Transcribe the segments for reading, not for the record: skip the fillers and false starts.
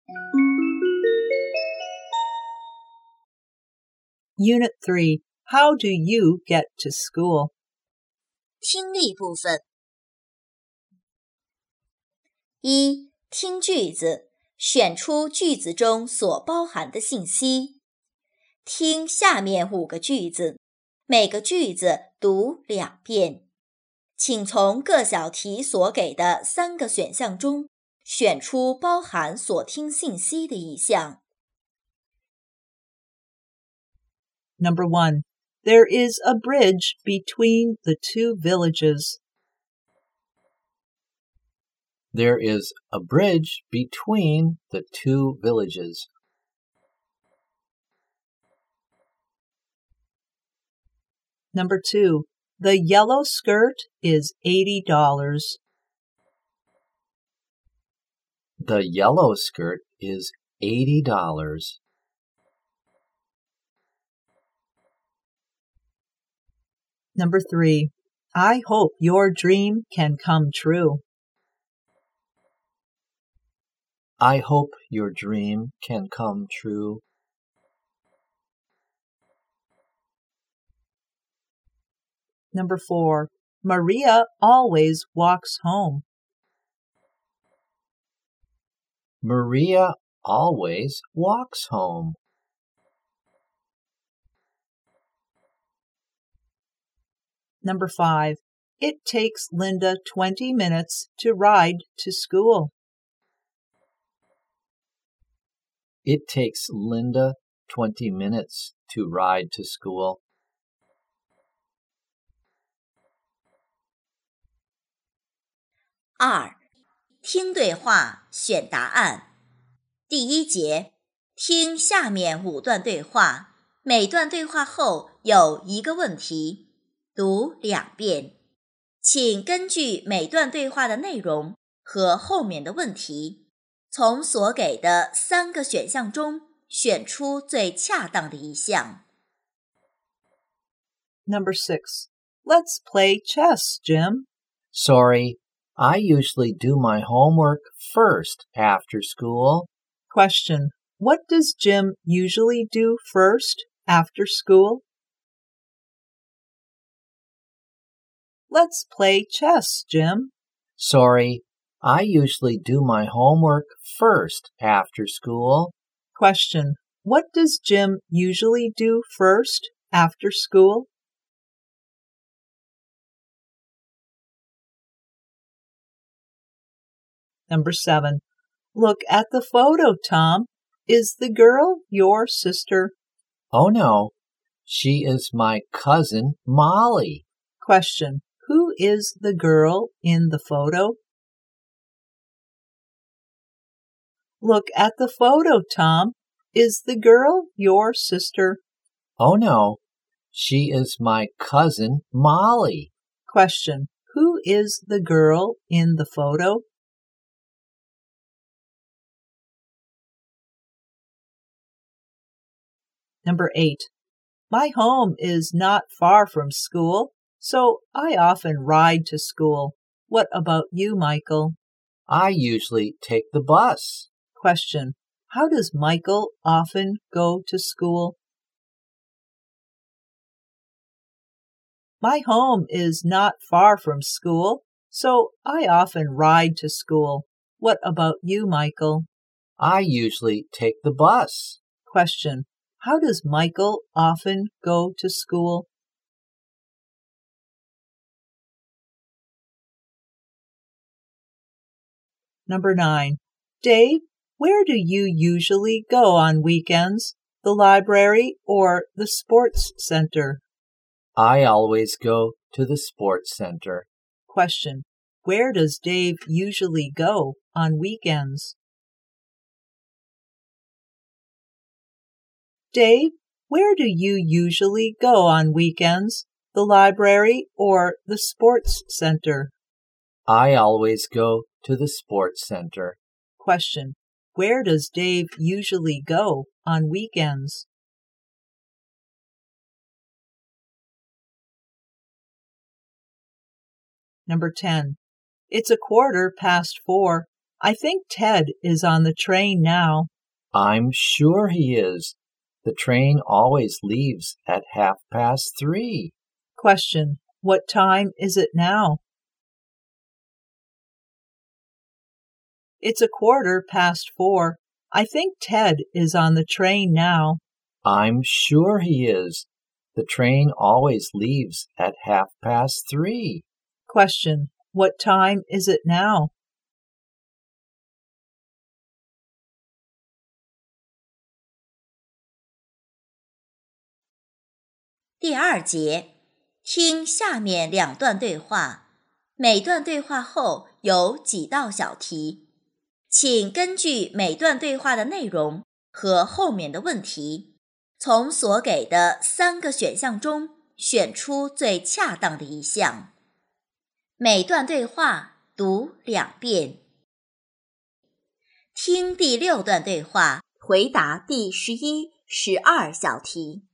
Unit 3. How do you get to school? 听力部分。一、听句子，选出句子中所包含的信息。听下面5个句子，每个句子读2遍。请从各小题所给的3个选项中，选出包含所听信息的一项。 Number 1. There is a bridge between the 2 villages. There is a bridge between the 2 villages. Number 2. The yellow skirt is $80. The yellow skirt is $80. Number 3. I hope your dream can come true. I hope your dream can come true. Number 4. Maria always walks home. Maria always walks home. Number 5. It takes Linda 20 minutes to ride to school. It takes Linda 20 minutes to ride to school. 2. 听对话，选答案。第1节，听下面5段对话，每段对话后有1个问题，读2遍。请根据每段对话的内容和后面的问题，从所给的3个选项中选出最恰当的一项。 Number 6. Let's play chess, Jim. Sorry, I usually do my homework first after school. Question. What does Jim usually do first after school? Let's play chess, Jim. Sorry, I usually do my homework first after school. Question. What does Jim usually do first after school? Number 7. Look at the photo, Tom. Is the girl your sister? Oh no, she is my cousin Molly. Question. Who is the girl in the photo? Look at the photo, Tom. Is the girl your sister? Oh no, she is my cousin Molly. Question. Who is the girl in the photo? Number 8. My home is not far from school, so I often ride to school. What about you, Michael? I usually take the bus. Question. How does Michael often go to school? My home is not far from school, so I often ride to school. What about you, Michael? I usually take the bus. Question. How does Michael often go to school? Number 9. Dave, where do you usually go on weekends? The library or the sports center? I always go to the sports center. Question. Where does Dave usually go on weekends? Dave, where do you usually go on weekends? The library or the sports center? I always go to the sports center. Question. Where does Dave usually go on weekends? Number 10. It's 4:15. I think Ted is on the train now. I'm sure he is. The train always leaves at 3:30. Question. What time is it now? It's 4:15. I think Ted is on the train now. I'm sure he is. The train always leaves at 3:30. Question. What time is it now? 第二节，听下面两段对话，每段对话后有几道小题，请根据每段对话的内容和后面的问题，从所给的3个选项中选出最恰当的一项。每段对话读2遍。听第6段对话，回答第11、12小题。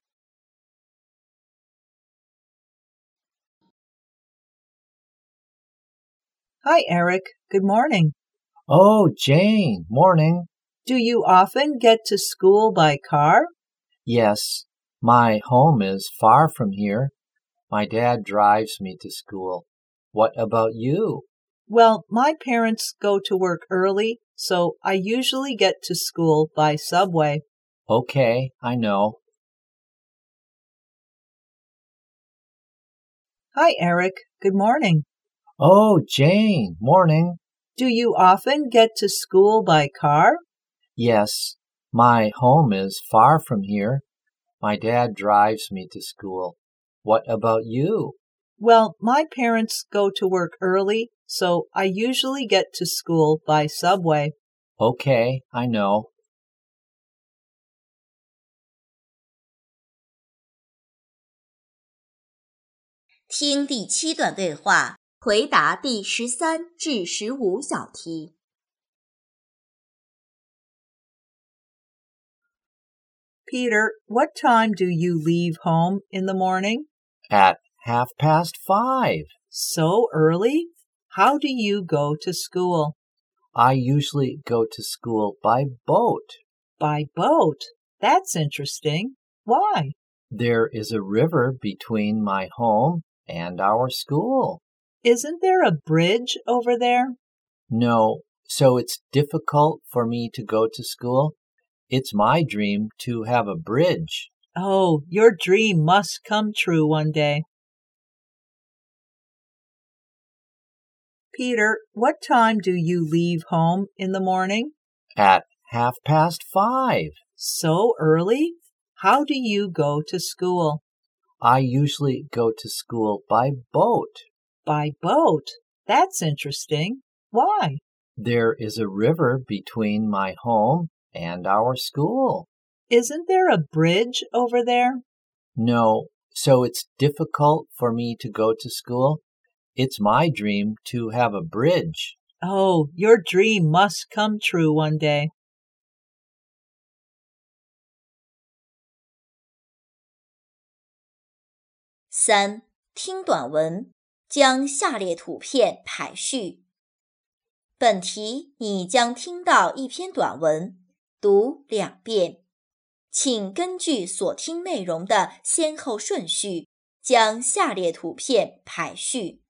Hi, Eric. Good morning. Oh, Jane, morning. Do you often get to school by car? Yes, my home is far from here. My dad drives me to school. What about you? Well, my parents go to work early, so I usually get to school by subway. Okay, I know. Hi, Eric. Good morning. Oh, Jane, morning. Do you often get to school by car? Yes, my home is far from here. My dad drives me to school. What about you? Well, my parents go to work early, so I usually get to school by subway. Okay, I know. 听第7段对话，回答第13至15小题。 Peter, what time do you leave home in the morning? At 5:30. So early? How do you go to school? I usually go to school by boat. By boat? That's interesting. Why? There is a river between my home and our school. Isn't there a bridge over there? No, so it's difficult for me to go to school. It's my dream to have a bridge. Oh, your dream must come true one day. Peter, what time do you leave home in the morning? At 5:30. So early? How do you go to school? I usually go to school by boat. By boat? That's interesting. Why? There is a river between my home and our school. Isn't there a bridge over there? No, so it's difficult for me to go to school. It's my dream to have a bridge. Oh, your dream must come true one day. 3. 听短文，将下列图片排序。本题你将听到一篇短文，读2遍。请根据所听内容的先后顺序，将下列图片排序。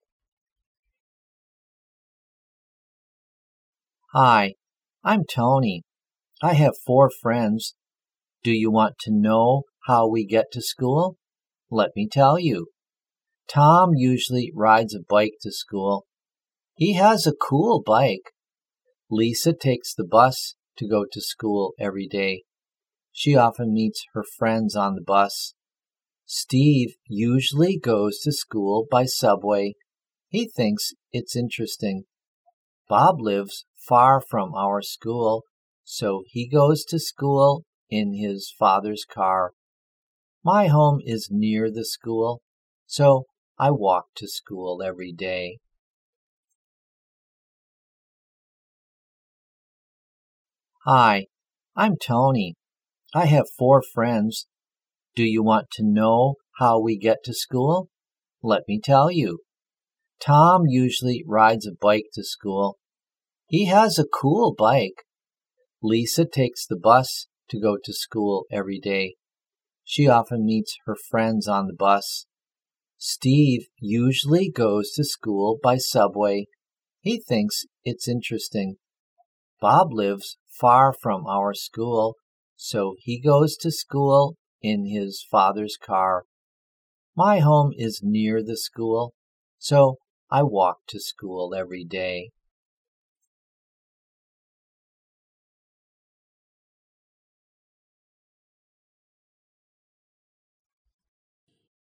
Hi, I'm Tony. I have 4 friends. Do you want to know how we get to school? Let me tell you. Tom usually rides a bike to school. He has a cool bike. Lisa takes the bus to go to school every day. She often meets her friends on the bus. Steve usually goes to school by subway. He thinks it's interesting. Bob lives far from our school, so he goes to school in his father's car. My home is near the school, so I walk to school every day. Hi, I'm Tony. I have 4 friends. Do you want to know how we get to school? Let me tell you. Tom usually rides a bike to school. He has a cool bike. Lisa takes the bus to go to school every day. She often meets her friends on the bus. Steve usually goes to school by subway. He thinks it's interesting. Bob lives far from our school, so he goes to school in his father's car. My home is near the school, so I walk to school every day.